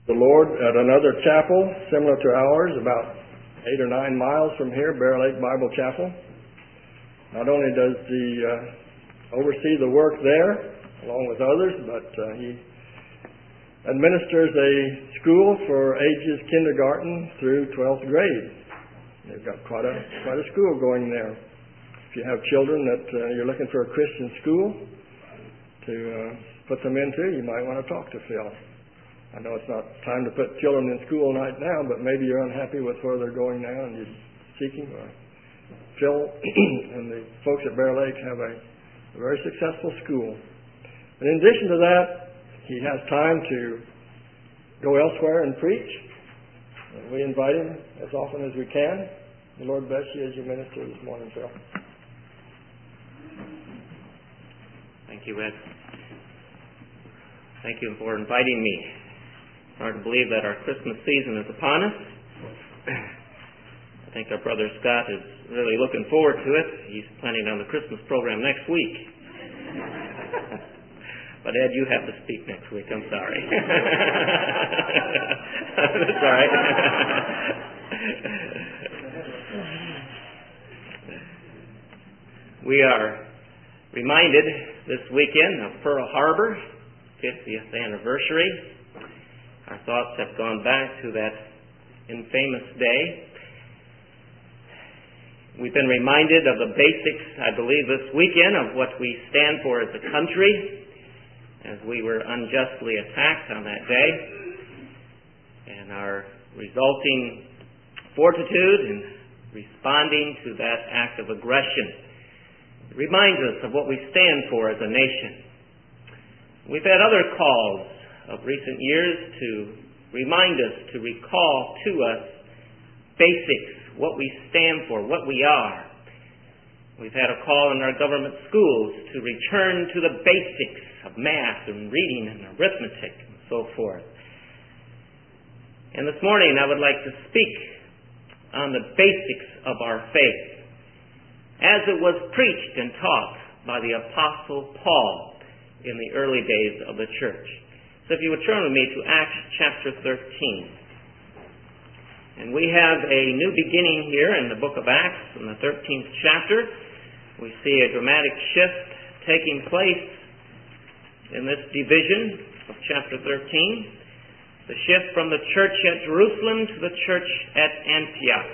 the Lord at another chapel similar to ours, about 8 or 9 miles from here, Bear Lake Bible Chapel. Not only does he oversee the work there, along with others, but he administers a school for ages kindergarten through 12th grade. They've got quite a school going there. If you have children that you're looking for a Christian school to put them into, you might want to talk to Phil. I know it's not time to put children in school right now, but maybe you're unhappy with where they're going now and you're seeking. Phil and the folks at Bear Lake have a very successful school. And in addition to that, he has time to go elsewhere and preach. And we invite him as often as we can. The Lord bless you as you minister this morning, Phil. Thank you, Ed. Thank you for inviting me. Hard to believe that our Christmas season is upon us. I think our brother Scott is really looking forward to it. He's planning on the Christmas program next week. But Ed, you have to speak next week. I'm sorry. That's all right. We are reminded this weekend of Pearl Harbor, 50th anniversary. Our thoughts have gone back to that infamous day. We've been reminded of the basics, I believe, this weekend of what we stand for as a country, as we were unjustly attacked on that day, and our resulting fortitude in responding to that act of aggression. It reminds us of what we stand for as a nation. We've had other calls of recent years to remind us, to recall to us basics, what we stand for, what we are. We've had a call in our government schools to return to the basics of math and reading and arithmetic and so forth. And this morning I would like to speak on the basics of our faith as it was preached and taught by the Apostle Paul in the early days of the church. So if you would turn with me to Acts chapter 13. And we have a new beginning here in the book of Acts, in the 13th chapter. We see a dramatic shift taking place in this division of chapter 13. The shift from the church at Jerusalem to the church at Antioch.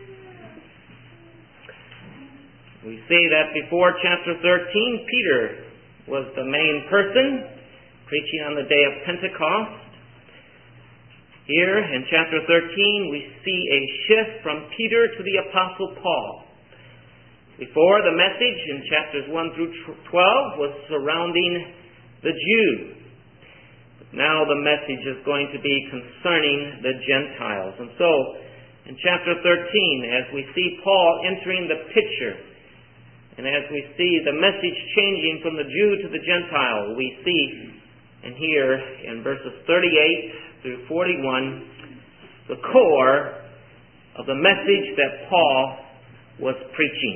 We see that before chapter 13, Peter was the main person preaching on the day of Pentecost. Here in chapter 13, we see a shift from Peter to the Apostle Paul. Before, the message in chapters 1 through 12 was surrounding the Jews. Now the message is going to be concerning the Gentiles. And so, in chapter 13, as we see Paul entering the picture, and as we see the message changing from the Jew to the Gentile, we see and here in verses 38 through 41, the core of the message that Paul was preaching.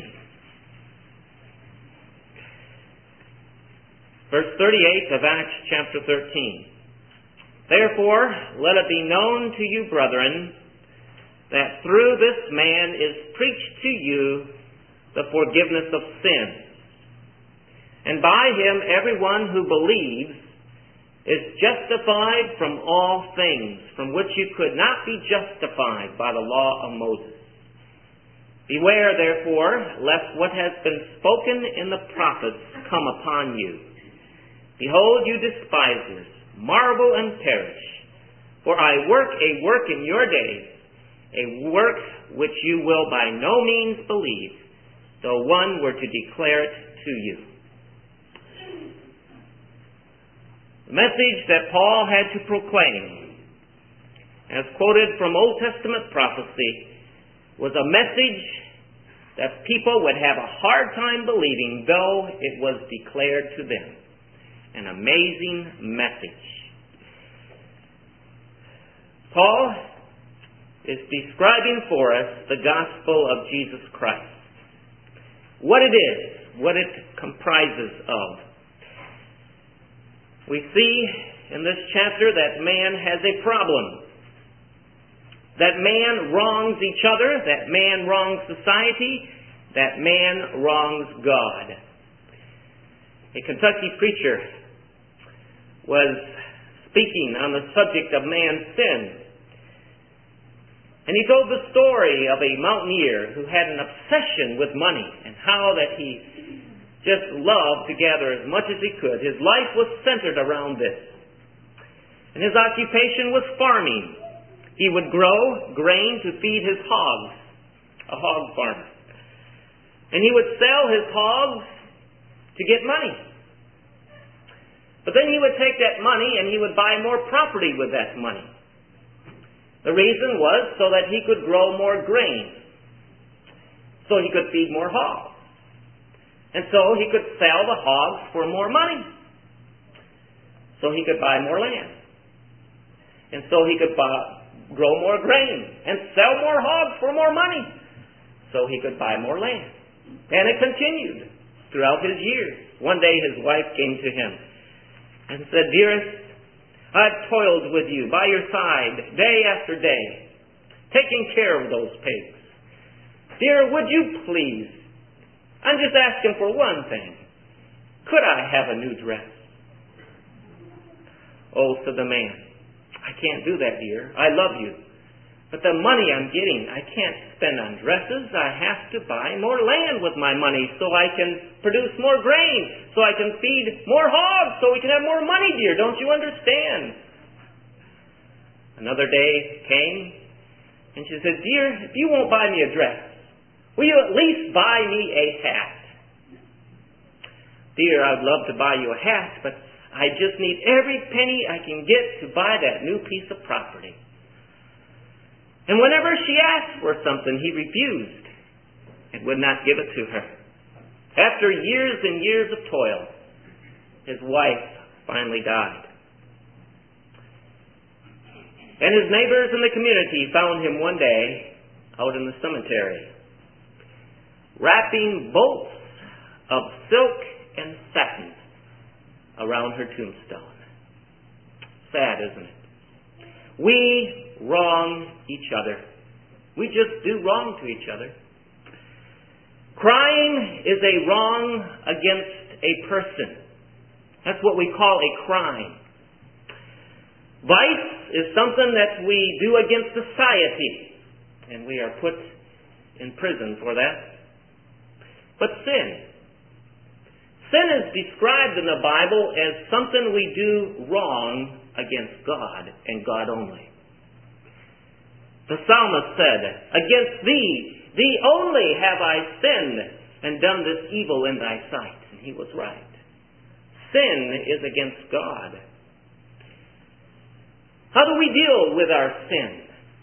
Verse 38 of Acts chapter 13. Therefore, let it be known to you, brethren, that through this man is preached to you the forgiveness of sins. And by him everyone who believes is justified from all things from which you could not be justified by the law of Moses. Beware, therefore, lest what has been spoken in the prophets come upon you. Behold, you despisers, marvel and perish. For I work a work in your days, a work which you will by no means believe, though one were to declare it to you. The message that Paul had to proclaim, as quoted from Old Testament prophecy, was a message that people would have a hard time believing, though it was declared to them. An amazing message. Paul is describing for us the gospel of Jesus Christ. What it is, what it comprises of. We see in this chapter that man has a problem. That man wrongs each other, that man wrongs society, that man wrongs God. A Kentucky preacher was speaking on the subject of man's sin. And he told the story of a mountaineer who had an obsession with money and how that he just loved to gather as much as he could. His life was centered around this. And his occupation was farming. He would grow grain to feed his hogs, a hog farmer. And he would sell his hogs to get money. But then he would take that money and he would buy more property with that money. The reason was so that he could grow more grain, so he could feed more hogs. And so he could sell the hogs for more money, so he could buy more land. And so he could grow more grain and sell more hogs for more money, so he could buy more land. And it continued throughout his years. One day his wife came to him and said, "Dearest, I've toiled with you by your side day after day, taking care of those pigs. Dear, would you please, I'm just asking for one thing. Could I have a new dress?" "Oh," said the man, "I can't do that, dear. I love you. But the money I'm getting, I can't spend on dresses. I have to buy more land with my money so I can produce more grain, so I can feed more hogs, so we can have more money, dear. Don't you understand?" Another day came, and she said, "Dear, if you won't buy me a dress, will you at least buy me a hat?" "Dear, I'd love to buy you a hat, but I just need every penny I can get to buy that new piece of property." And whenever she asked for something, he refused and would not give it to her. After years and years of toil, his wife finally died. And his neighbors in the community found him one day out in the cemetery, wrapping bolts of silk and satin around her tombstone. Sad, isn't it? We wrong each other. We just do wrong to each other. Crime is a wrong against a person. That's what we call a crime. Vice is something that we do against society, and we are put in prison for that. But sin is described in the Bible as something we do wrong against God and God only. The psalmist said, "Against thee only have I sinned and done this evil in thy sight." And he was right. Sin is against God. How do we deal with our sin?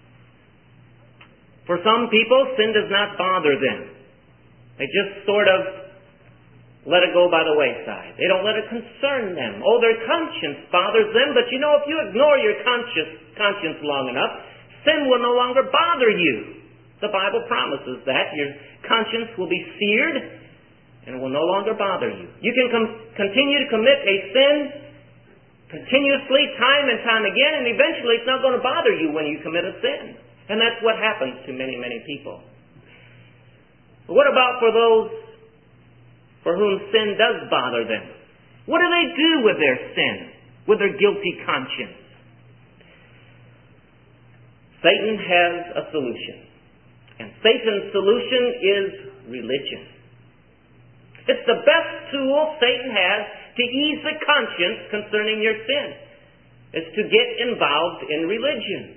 For some people, sin does not bother them. They just sort of let it go by the wayside. They don't let it concern them. Oh, their conscience bothers them, but if you ignore your conscience long enough, sin will no longer bother you. The Bible promises that. Your conscience will be seared and will no longer bother you. You can continue to commit a sin continuously, time and time again, and eventually it's not going to bother you when you commit a sin. And that's what happens to many, many people. But what about for those for whom sin does bother them? What do they do with their sin, with their guilty conscience? Satan has a solution. And Satan's solution is religion. It's the best tool Satan has to ease the conscience concerning your sin, is to get involved in religion.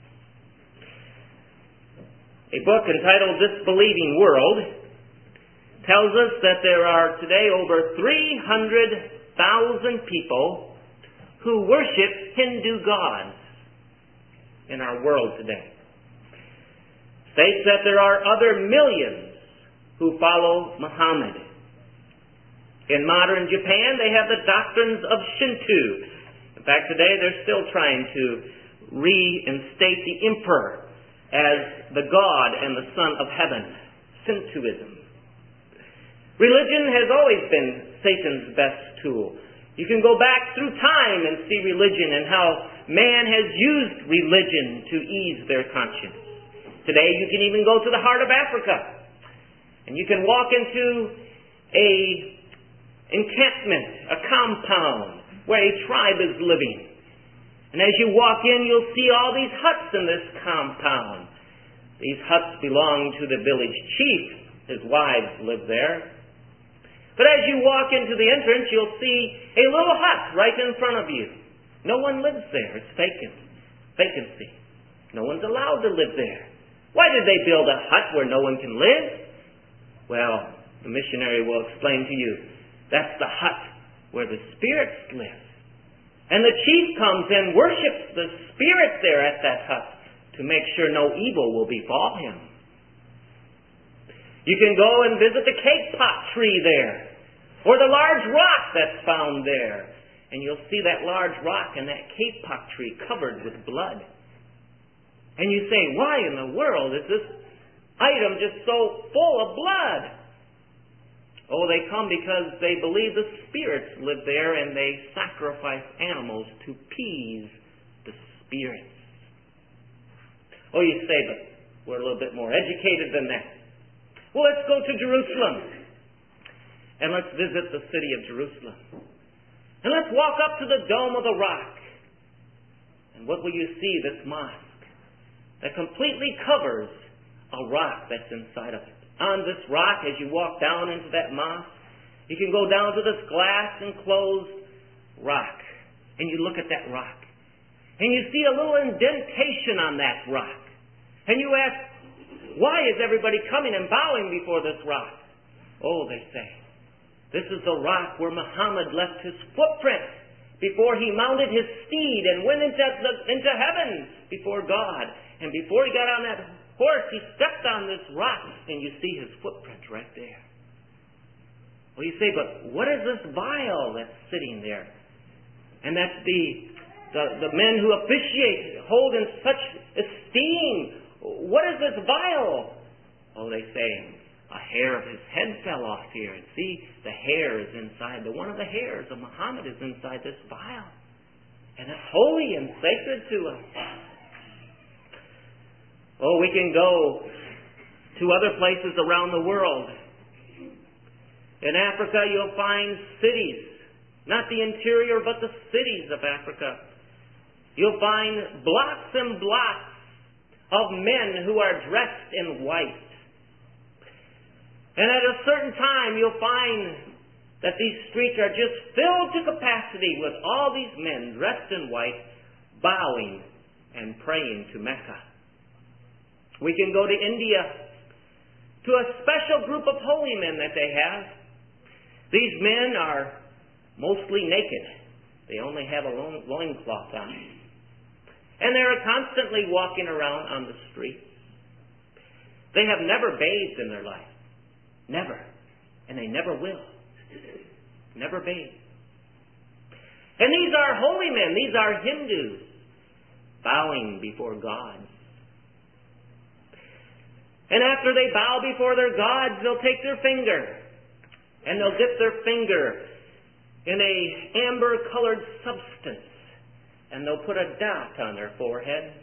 A book entitled "This Believing World" tells us that there are today over 300,000 people who worship Hindu gods in our world today. States that there are other millions who follow Muhammad. In modern Japan, they have the doctrines of Shinto. In fact, today they're still trying to reinstate the emperor as the God and the Son of Heaven, Shintoism. Religion has always been Satan's best tool. You can go back through time and see religion and how man has used religion to ease their conscience. Today you can even go to the heart of Africa and you can walk into a encampment, a compound where a tribe is living. And as you walk in, you'll see all these huts in this compound. These huts belong to the village chief. His wives live there. But as you walk into the entrance, you'll see a little hut right in front of you. No one lives there. It's vacant. Vacancy. No one's allowed to live there. Why did they build a hut where no one can live? Well, the missionary will explain to you. That's the hut where the spirits live. And the chief comes and worships the spirit there at that hut to make sure no evil will befall him. You can go and visit the cake pot tree there, or the large rock that's found there. And you'll see that large rock and that cake pot tree covered with blood. And you say, why in the world is this item just so full of blood? Oh, they come because they believe the spirits live there and they sacrifice animals to appease the spirits. Oh, you say, but we're a little bit more educated than that. Well, let's go to Jerusalem and let's visit the city of Jerusalem. And let's walk up to the Dome of the Rock. And what will you see? This mosque that completely covers a rock that's inside of it. On this rock, as you walk down into that mosque, you can go down to this glass enclosed rock. And you look at that rock. And you see a little indentation on that rock. And you ask, why is everybody coming and bowing before this rock? Oh, they say, this is the rock where Muhammad left his footprint before he mounted his steed and went into heaven before God. And before he got on that horse, he stepped on this rock, and you see his footprint right there. Well, you say, but what is this vial that's sitting there? And that's the men who officiate hold in such esteem. What is this vial? Oh, they say, a hair of his head fell off here. And see, the hair is inside. One of the hairs of Muhammad is inside this vial. And it's holy and sacred to us. Oh, we can go to other places around the world. In Africa, you'll find cities. Not the interior, but the cities of Africa. You'll find blocks and blocks of men who are dressed in white. And at a certain time, you'll find that these streets are just filled to capacity with all these men dressed in white, bowing and praying to Mecca. We can go to India, to a special group of holy men that they have. These men are mostly naked. They only have a loincloth on. And they're constantly walking around on the streets. They have never bathed in their life. Never. And they never will. Never bathed. And these are holy men. These are Hindus bowing before gods. And after they bow before their gods, they'll take their finger and they'll dip their finger in a amber-colored substance. And they'll put a dot on their forehead.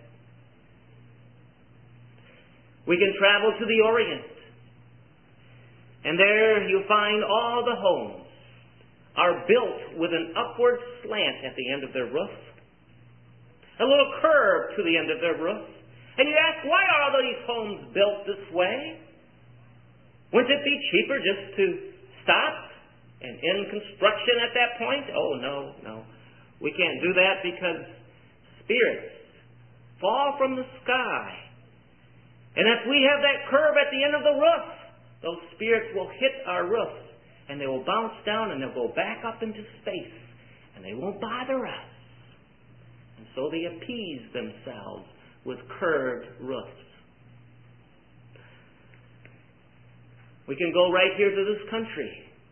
We can travel to the Orient. And there you'll find all the homes are built with an upward slant at the end of their roof. A little curve to the end of their roof. And you ask, why are all these homes built this way? Wouldn't it be cheaper just to stop and end construction at that point? Oh, no. We can't do that because spirits fall from the sky. And if we have that curve at the end of the roof, those spirits will hit our roof and they will bounce down and they'll go back up into space and they won't bother us. And so they appease themselves with curved roofs. We can go right here to this country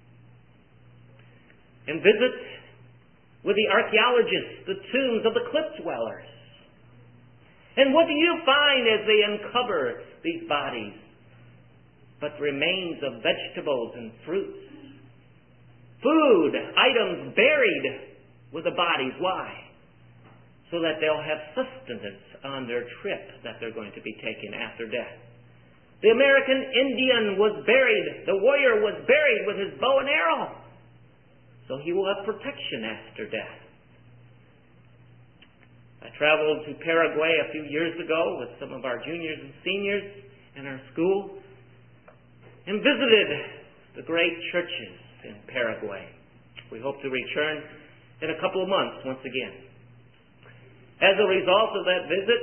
and visit with the archaeologists, the tombs of the cliff dwellers. And what do you find as they uncover these bodies? But remains of vegetables and fruits. food items buried with the bodies. Why? So that they'll have sustenance on their trip that they're going to be taking after death. The American Indian was buried. The warrior was buried with his bow and arrow. So he will have protection after death. I traveled to Paraguay a few years ago with some of our juniors and seniors in our school and visited the great churches in Paraguay. We hope to return in a couple of months once again. As a result of that visit,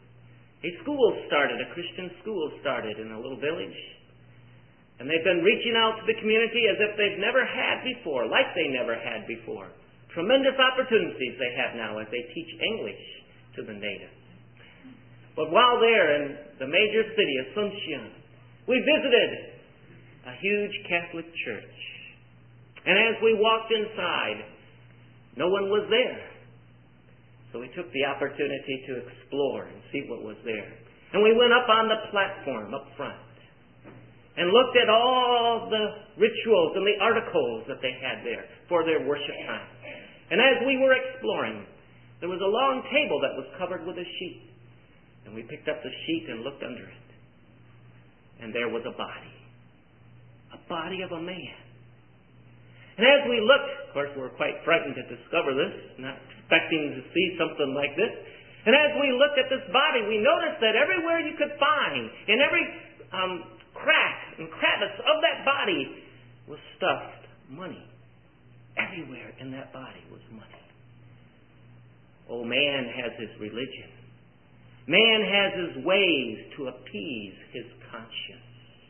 a Christian school started in a little village. And they've been reaching out to the community as if they've never had before, like they never had before. Tremendous opportunities they have now as they teach English to the natives. But while there in the major city, Asuncion, we visited a huge Catholic church. And as we walked inside, no one was there. So we took the opportunity to explore and see what was there. And we went up on the platform up front and looked at all the rituals and the articles that they had there for their worship time. And as we were exploring, there was a long table that was covered with a sheet. And we picked up the sheet and looked under it. And there was a body of a man. And as we looked, of course we were quite frightened to discover this, not expecting to see something like this. And as we looked at this body, we noticed that everywhere you could find, in every crack and crevice of that body, was stuffed money. Everywhere in that body was money. Oh, man has his religion. Man has his ways to appease his conscience.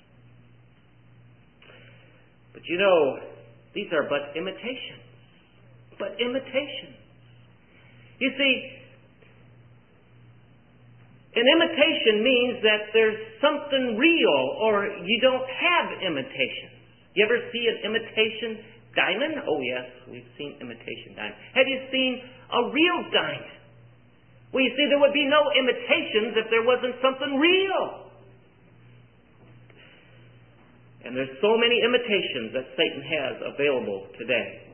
But you know, these are but imitations. But imitations. You see, an imitation means that there's something real, or you don't have imitations. You ever see an imitation diamond? Oh yes, we've seen imitation diamond. Have you seen a real diamond? Well, you see, there would be no imitations if there wasn't something real. And there's so many imitations that Satan has available today.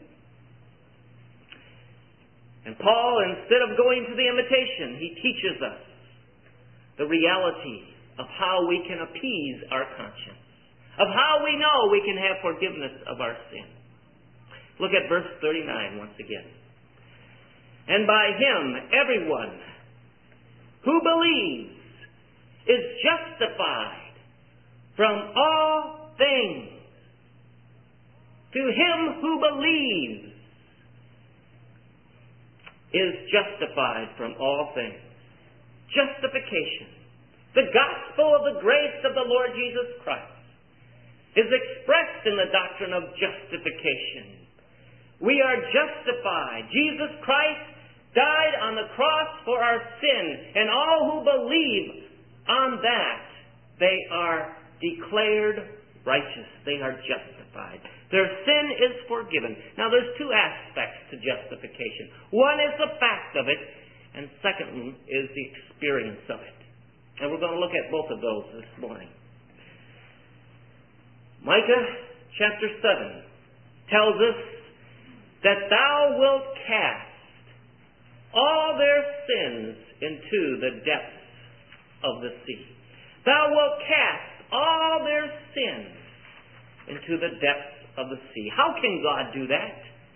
And Paul, instead of going to the imitation, he teaches us the reality of how we can appease our conscience, of how we know we can have forgiveness of our sin. Look at verse 39 once again. And by him, everyone who believes is justified from all things. To him who believes is justified from all things. Justification. The gospel of the grace of the Lord Jesus Christ is expressed in the doctrine of justification. We are justified. Jesus Christ died on the cross for our sin, and all who believe on that, they are declared righteous. They are justified. Their sin is forgiven. Now, there's two aspects to justification. One is the fact of it, and second is the experience of it. And we're going to look at both of those this morning. Micah chapter 7 tells us that thou wilt cast all their sins into the depths of the sea. Thou wilt cast all their sins into the depths of the sea. How can God do that?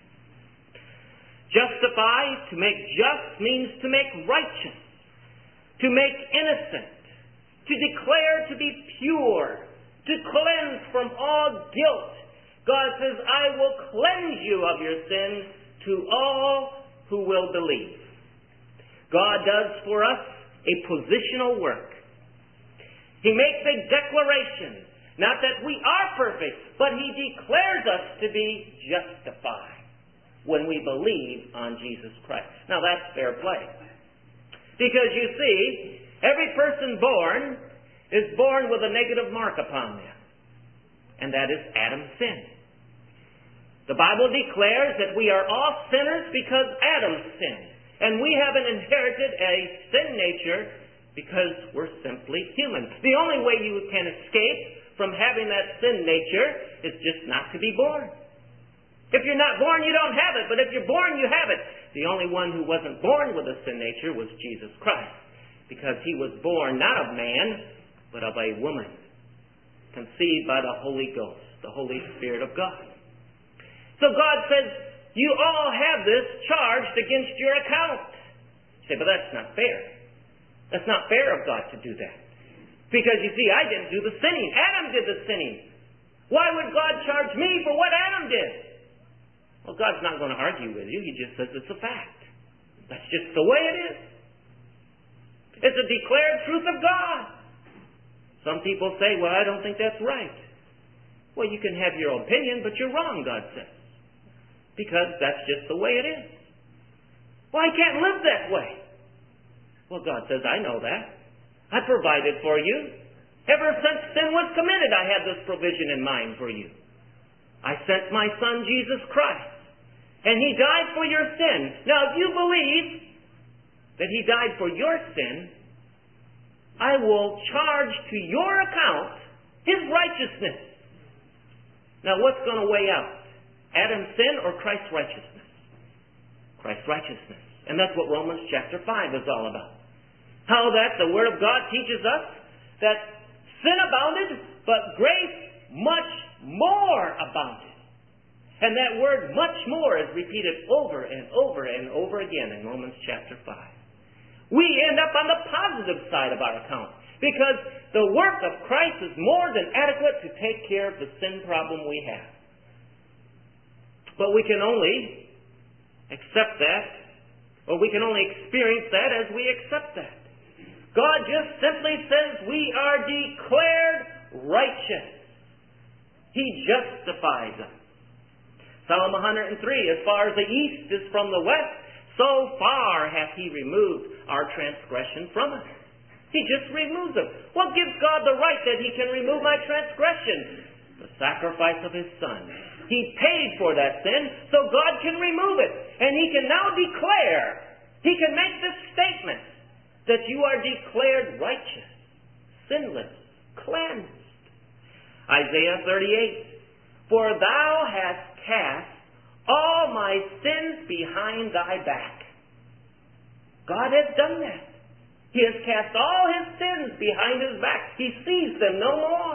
Justify, to make just, means to make righteous, to make innocent, to declare to be pure, to cleanse from all guilt. God says, I will cleanse you of your sins to all who will believe. God does for us a positional work. He makes a declaration, not that we are perfect, but He declares us to be justified when we believe on Jesus Christ. Now that's fair play. Because you see, every person born is born with a negative mark upon them. And that is Adam's sin. The Bible declares that we are all sinners because Adam sinned. And we haven't inherited a sin nature because we're simply human. The only way you can escape from having that sin nature is just not to be born. If you're not born, you don't have it. But if you're born, you have it. The only one who wasn't born with a sin nature was Jesus Christ, because he was born not of man, but of a woman, conceived by the Holy Ghost, the Holy Spirit of God. So God says, you all have this charged against your account. You say, but that's not fair. That's not fair of God to do that. Because you see, I didn't do the sinning. Adam did the sinning. Why would God charge me for what Adam did? Well, God's not going to argue with you. He just says it's a fact. That's just the way it is. It's a declared truth of God. Some people say, well, I don't think that's right. Well, you can have your opinion, but you're wrong, God says. Because that's just the way it is. Well, I can't live that way. Well, God says, I know that. I provided for you. Ever since sin was committed, I had this provision in mind for you. I sent my Son, Jesus Christ, and He died for your sin. Now, if you believe that He died for your sin, I will charge to your account His righteousness. Now, what's going to weigh out? Adam's sin or Christ's righteousness? Christ's righteousness. And that's what Romans chapter 5 is all about. How that the Word of God teaches us that sin abounded, but grace much more abounded. And that word much more is repeated over and over and over again in Romans chapter 5. We end up on the positive side of our account, because the work of Christ is more than adequate to take care of the sin problem we have. But we can only accept that, or we can only experience that as we accept that. God just simply says we are declared righteous. He justifies us. Psalm 103, as far as the east is from the west, so far hath He removed our transgression from us. He just removes them. What gives God the right that He can remove my transgression? The sacrifice of His Son. He paid for that sin, so God can remove it. And He can now declare, He can make this statement, that you are declared righteous, sinless, cleansed. Isaiah 38, for thou hast cast all my sins behind thy back. God has done that. He has cast all His sins behind His back. He sees them no more.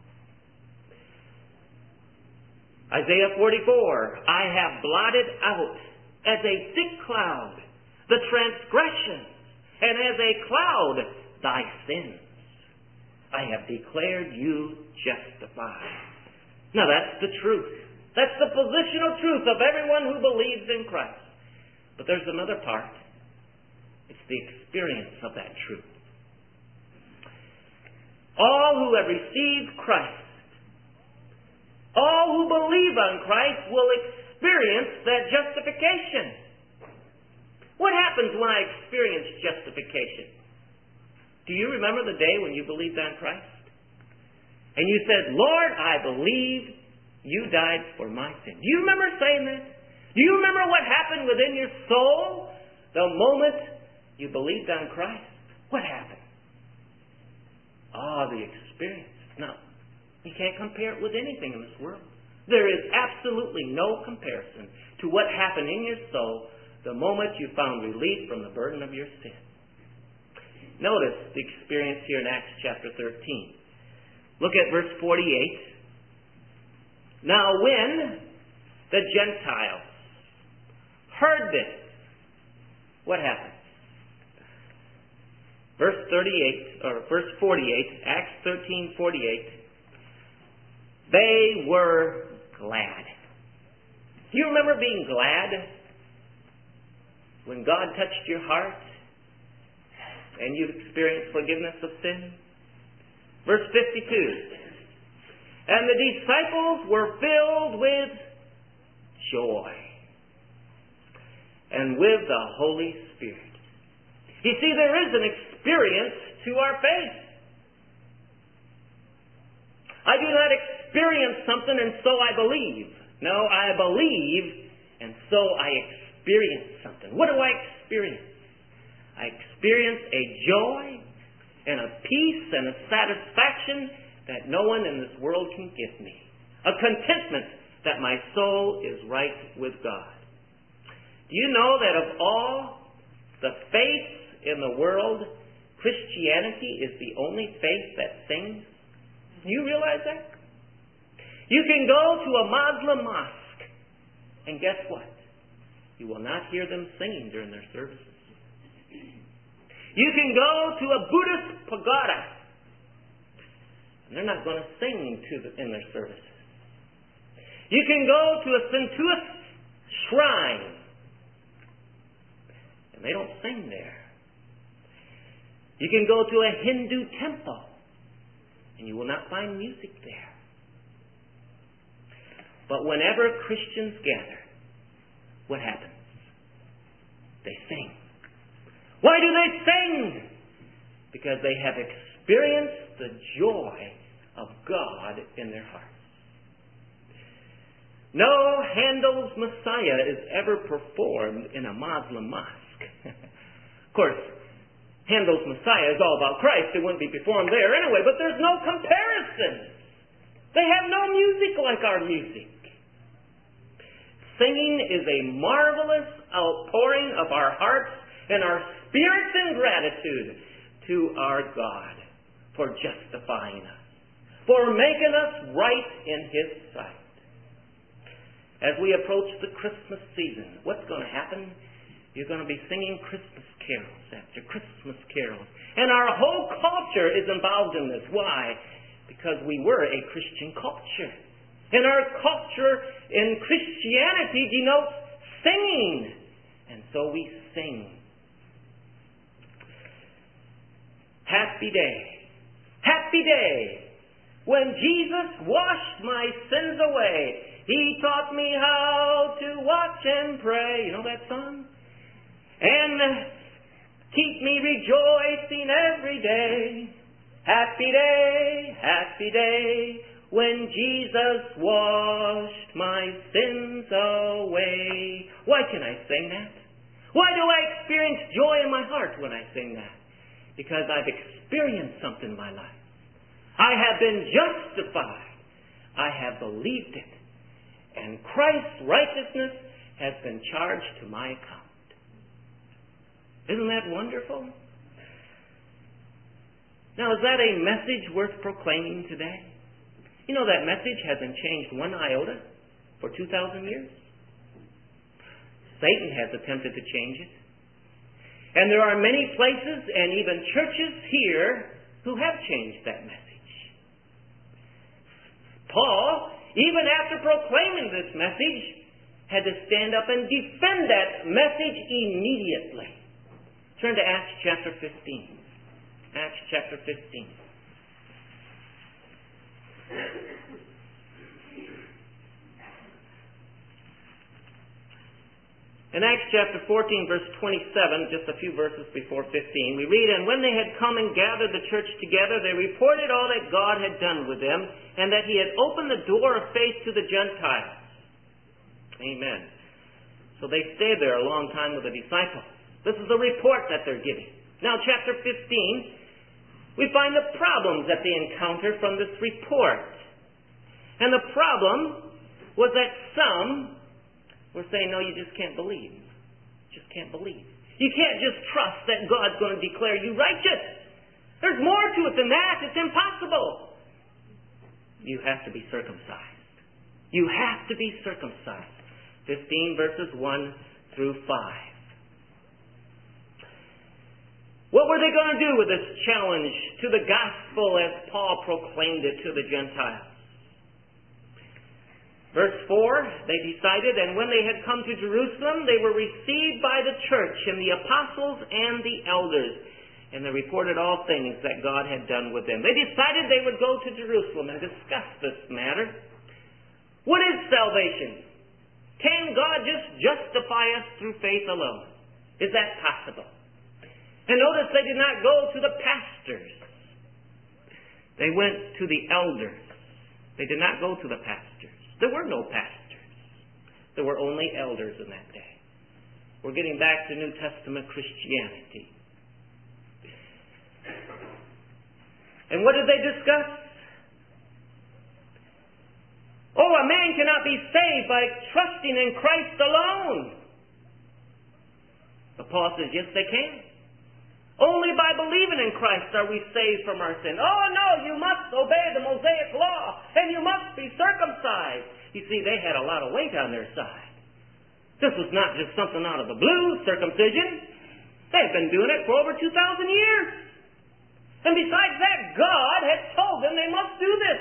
Isaiah 44, I have blotted out as a thick cloud the transgressions, and as a cloud thy sins. I have declared you justified. Now that's the truth. That's the positional truth of everyone who believes in Christ. But there's another part. It's the experience of that truth. All who have received Christ, all who believe on Christ will experience that justification. What happens when I experience justification? Do you remember the day when you believed on Christ? And you said, Lord, I believe you died for my sin. Do you remember saying that? Do you remember what happened within your soul the moment you believed on Christ? What happened? The experience. No. You can't compare it with anything in this world. There is absolutely no comparison to what happened in your soul the moment you found relief from the burden of your sin. Notice the experience here in Acts chapter 13. Look at verse 48. Now when the Gentiles heard this, what happened? Verse 48, Acts 13:48. They were glad. Do you remember being glad when God touched your heart and you experienced forgiveness of sin? Verse 52. And the disciples were filled with joy and with the Holy Spirit. You see, there is an experience to our faith. I do not experience something and so I believe. No, I believe and so I experience something. What do I experience? I experience a joy and a peace and a satisfaction that no one in this world can give me. A contentment that my soul is right with God. Do you know that of all the faiths in the world, Christianity is the only faith that sings? Do you realize that? You can go to a Muslim mosque, and guess what? You will not hear them singing during their services. You can go to a Buddhist pagoda, and they're not going to sing in their services. You can go to a Shintoist shrine, and they don't sing there. You can go to a Hindu temple, and you will not find music there. But whenever Christians gather, what happens? They sing. Why do they sing? Because they have experienced the joy of God in their hearts. No Handel's Messiah is ever performed in a Muslim mosque. Of course, Handel's Messiah is all about Christ. It wouldn't be performed there anyway, but there's no comparison. They have no music like our music. Singing is a marvelous outpouring of our hearts and our spirits in gratitude to our God for justifying us, for making us right in His sight. As we approach the Christmas season, what's going to happen? You're going to be singing Christmas carols after Christmas carols. And our whole culture is involved in this. Why? Because we were a Christian culture. And our culture in Christianity denotes singing. And so we sing. Happy day. Happy day. When Jesus washed my sins away. He taught me how to watch and pray. You know that song? And keep me rejoicing every day. Happy day, when Jesus washed my sins away. Why can I sing that? Why do I experience joy in my heart when I sing that? Because I've experienced something in my life. I have been justified. I have believed it. And Christ's righteousness has been charged to my account. Isn't that wonderful? Now, is that a message worth proclaiming today? You know, that message hasn't changed one iota for 2,000 years. Satan has attempted to change it. And there are many places and even churches here who have changed that message. Paul, even after proclaiming this message, had to stand up and defend that message immediately. Turn to Acts chapter 15. Acts chapter 15. In Acts chapter 14, verse 27, just a few verses before 15, we read, And when they had come and gathered the church together, they reported all that God had done with them, and that He had opened the door of faith to the Gentiles. Amen. So they stayed there a long time with the disciples. This is the report that they're giving. Now, chapter 15, we find the problems that they encounter from this report. And the problem was that some were saying, no, you just can't believe. Just can't believe. You can't just trust that God's going to declare you righteous. There's more to it than that. It's impossible. You have to be circumcised. You have to be circumcised. 15 verses 1 through 5. What were they going to do with this challenge to the gospel as Paul proclaimed it to the Gentiles? Verse 4, they decided, and when they had come to Jerusalem, they were received by the church and the apostles and the elders. And they reported all things that God had done with them. They decided they would go to Jerusalem and discuss this matter. What is salvation? Can God just justify us through faith alone? Is that possible? And notice they did not go to the pastors. They went to the elders. They did not go to the pastors. There were no pastors. There were only elders in that day. We're getting back to New Testament Christianity. And what did they discuss? Oh, a man man cannot be saved by trusting in Christ alone. But Paul says, yes, they can. Only by believing in Christ are we saved from our sin. Oh, no, you must obey the Mosaic law, and you must be circumcised. You see, they had a lot of weight on their side. This was not just something out of the blue, circumcision. They've been doing it for over 2,000 years. And besides that, God had told them they must do this.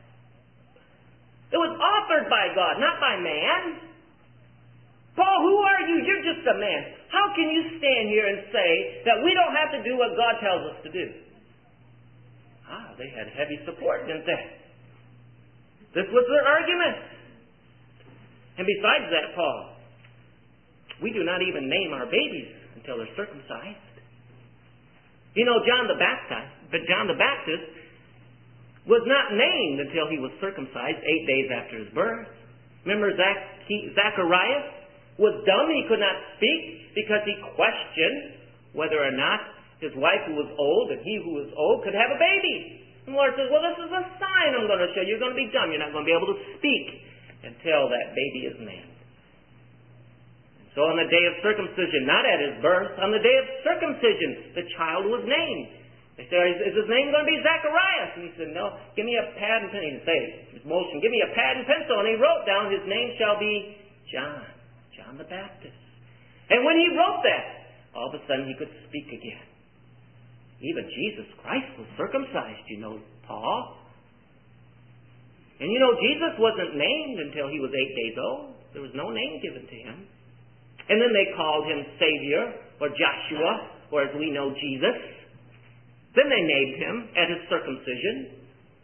It was authored by God, not by man. Paul, who are you? You're just a man. How can you stand here and say that we don't have to do what God tells us to do? They had heavy support, didn't they? This was their argument. And besides that, Paul, we do not even name our babies until they're circumcised. You know, John the Baptist was not named until he was circumcised 8 days after his birth. Remember Zacharias was dumb, he could not speak because he questioned whether or not his wife who was old and he who was old could have a baby. And the Lord says, well, this is a sign I'm going to show you. You're going to be dumb. You're not going to be able to speak until that baby is named. And so on the day of circumcision, not at his birth, on the day of circumcision, the child was named. They said, is his name going to be Zacharias? And he said, no, give me a pad and pencil. He didn't say his motion, give me a pad and pencil. And he wrote down, his name shall be John the Baptist. And when he wrote that, all of a sudden he could speak again. Even Jesus Christ was circumcised, you know, Paul. And you know, Jesus wasn't named until he was 8 days old. There was no name given to him. And then they called him Savior, or Joshua, or as we know, Jesus. Then they named him at his circumcision.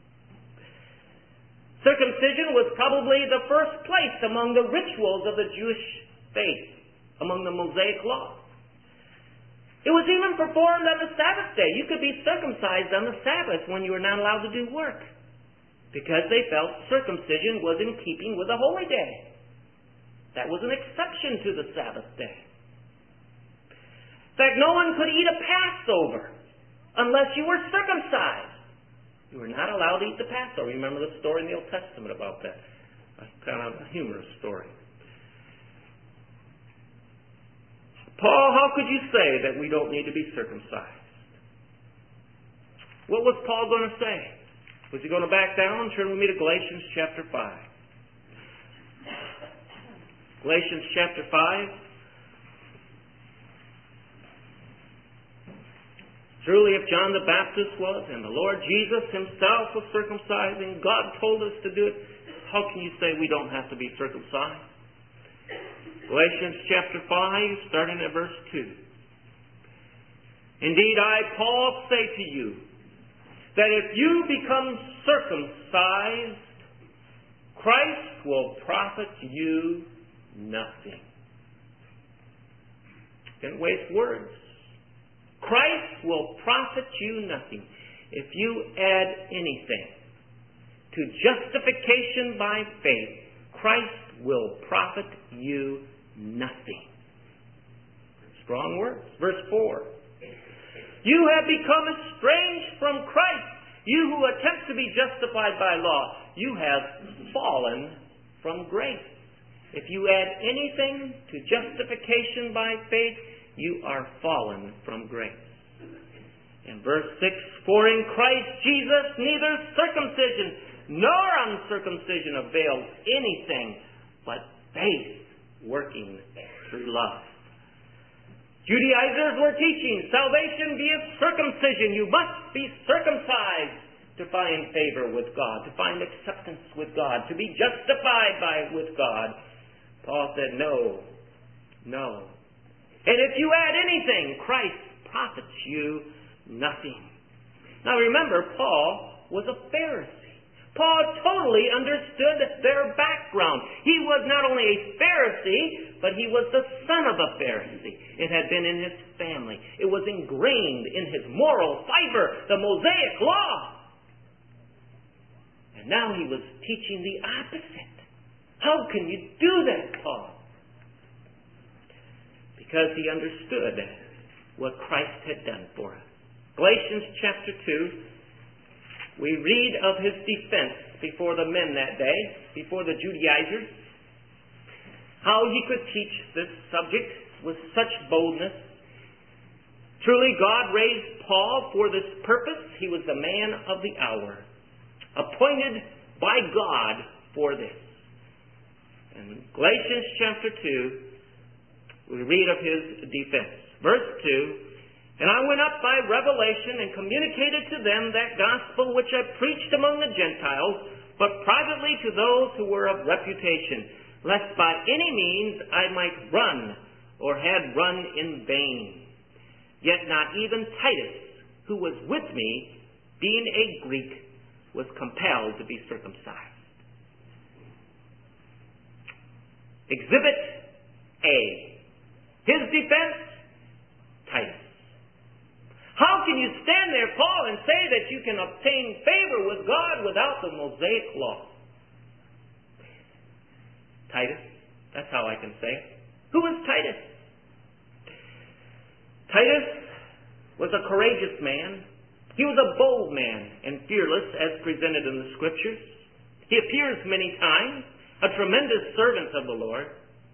Circumcision was probably the first place among the rituals of the Jewish faith, among the Mosaic law. It was even performed on the Sabbath day. You could be circumcised on the Sabbath when you were not allowed to do work, because they felt circumcision was in keeping with the holy day. That was an exception to the Sabbath day. In fact, no one could eat a Passover unless you were circumcised. You were not allowed to eat the Passover. Remember the story in the Old Testament about that? Kind of a humorous story. Paul, how could you say that we don't need to be circumcised? What was Paul going to say? Was he going to back down? Turn with me to Galatians chapter 5. Galatians chapter 5. Truly, if John the Baptist was, and the Lord Jesus himself was circumcising, God told us to do it, how can you say we don't have to be circumcised? Galatians chapter 5, starting at verse 2. Indeed, I, Paul, say to you, that if you become circumcised, Christ will profit you nothing. Didn't waste words. Christ will profit you nothing. If you add anything to justification by faith, Christ will profit you nothing. Strong words. Verse 4. You have become estranged from Christ. You who attempt to be justified by law, you have fallen from grace. If you add anything to justification by faith, you are fallen from grace. In verse 6, for in Christ Jesus neither circumcision nor uncircumcision avails anything, but faith working through love. Judaizers were teaching salvation via circumcision. You must be circumcised to find favor with God, to find acceptance with God, to be justified with God. Paul said, no. And if you add anything, Christ profits you nothing. Now remember, Paul was a Pharisee. Paul totally understood their background. He was not only a Pharisee, but he was the son of a Pharisee. It had been in his family. It was ingrained in his moral fiber, the Mosaic law. And now he was teaching the opposite. How can you do that, Paul? Because he understood what Christ had done for us. Galatians chapter 2, we read of his defense before the men that day, before the Judaizers, how he could teach this subject with such boldness. Truly, God raised Paul for this purpose. He was the man of the hour, appointed by God for this. In Galatians chapter 2, we read of his defense. Verse 2, "And I went up by revelation and communicated to them that gospel which I preached among the Gentiles, but privately to those who were of reputation, lest by any means I might run, or had run in vain. Yet not even Titus, who was with me, being a Greek, was compelled to be circumcised." Exhibit A. His defense, Titus. How can you stand there, Paul, and say that you can obtain favor with God without the Mosaic law? Titus. That's how I can say it. Who was Titus? Titus was a courageous man. He was a bold man and fearless as presented in the Scriptures. He appears many times, a tremendous servant of the Lord.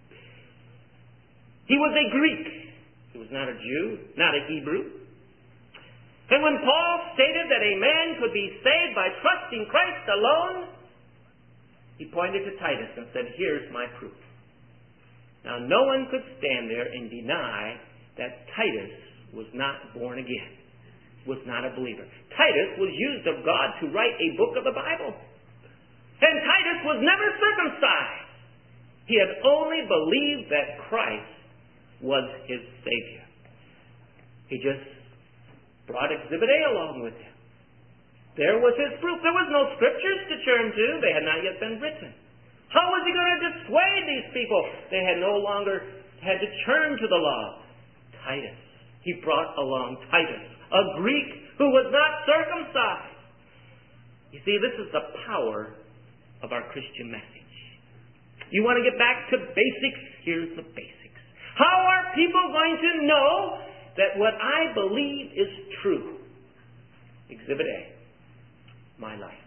He was a Greek. He was not a Jew, not a Hebrew. And when Paul stated that a man could be saved by trusting Christ alone, he pointed to Titus and said, "Here's my proof." Now, no one could stand there and deny that Titus was not born again, was not a believer. Titus was used of God to write a book of the Bible. And Titus was never circumcised. He had only believed that Christ was his Savior. He just brought Exhibit A along with him. There was his proof. There was no scriptures to turn to. They had not yet been written. How was he going to dissuade these people? They had no longer had to turn to the law. Titus. He brought along Titus, a Greek who was not circumcised. You see, this is the power of our Christian message. You want to get back to basics? Here's the basics. How are people going to know that what I believe is true? Exhibit A. My life.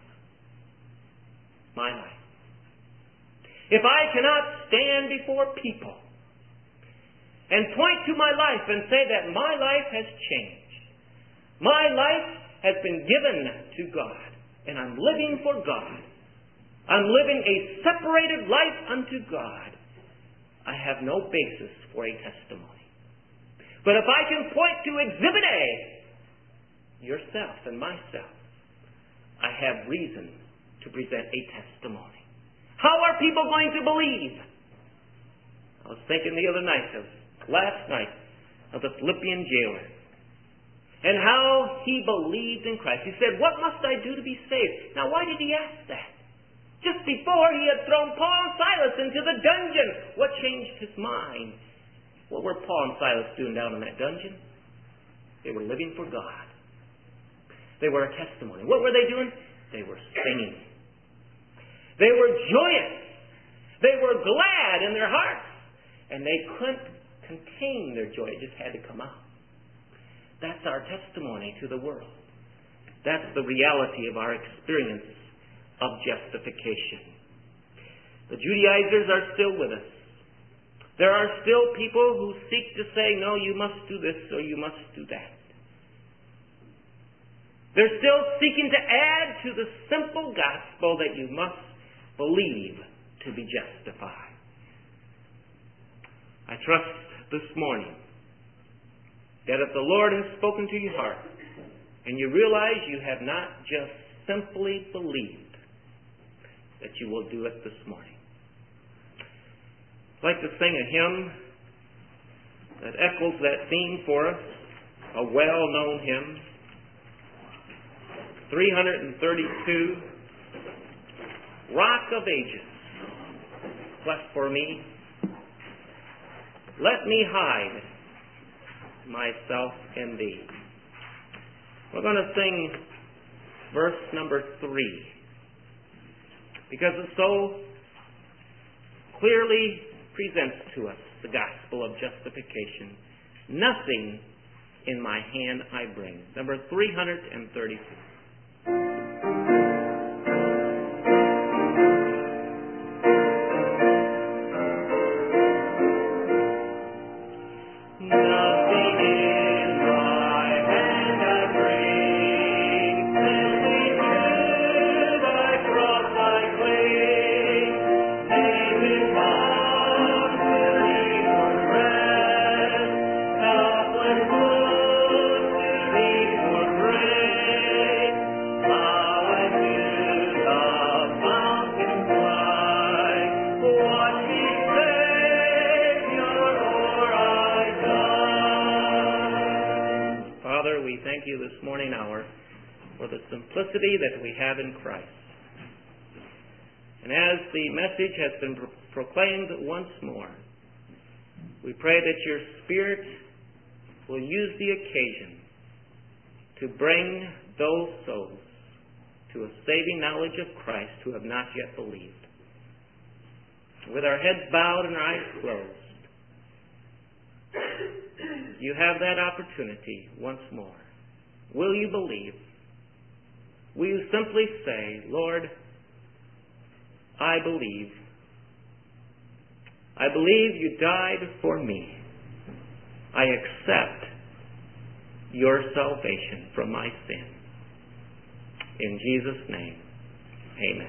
My life. If I cannot stand before people and point to my life and say that my life has changed, my life has been given to God, and I'm living for God, I'm living a separated life unto God, I have no basis for a testimony. But if I can point to Exhibit A, yourself and myself, I have reason to present a testimony. How are people going to believe? I was thinking last night, of the Philippian jailer, and how he believed in Christ. He said, "What must I do to be saved?" Now, why did he ask that? Just before he had thrown Paul and Silas into the dungeon. What changed his mind? What were Paul and Silas doing down in that dungeon? They were living for God. They were a testimony. What were they doing? They were singing. They were joyous. They were glad in their hearts. And they couldn't contain their joy. It just had to come out. That's our testimony to the world. That's the reality of our experience of justification. The Judaizers are still with us. There are still people who seek to say, "No, you must do this or you must do that." They're still seeking to add to the simple gospel that you must believe to be justified. I trust this morning that if the Lord has spoken to your heart and you realize you have not just simply believed, that you will do it this morning. I'd like to sing a hymn that echoes that theme for us, a well-known hymn. 332, Rock of Ages, cleft for me. Let me hide myself in thee. We're going to sing verse number 3 because it so clearly presents to us the gospel of justification. Nothing in my hand I bring. Number 332. thank you this morning hour for the simplicity that we have in Christ. And as the message has been proclaimed once more, we pray that your Spirit will use the occasion to bring those souls to a saving knowledge of Christ who have not yet believed. With our heads bowed and our eyes closed, you have that opportunity once more. Will you believe? Will you simply say, Lord, I believe. I believe you died for me. I accept your salvation from my sin. In Jesus' name, amen.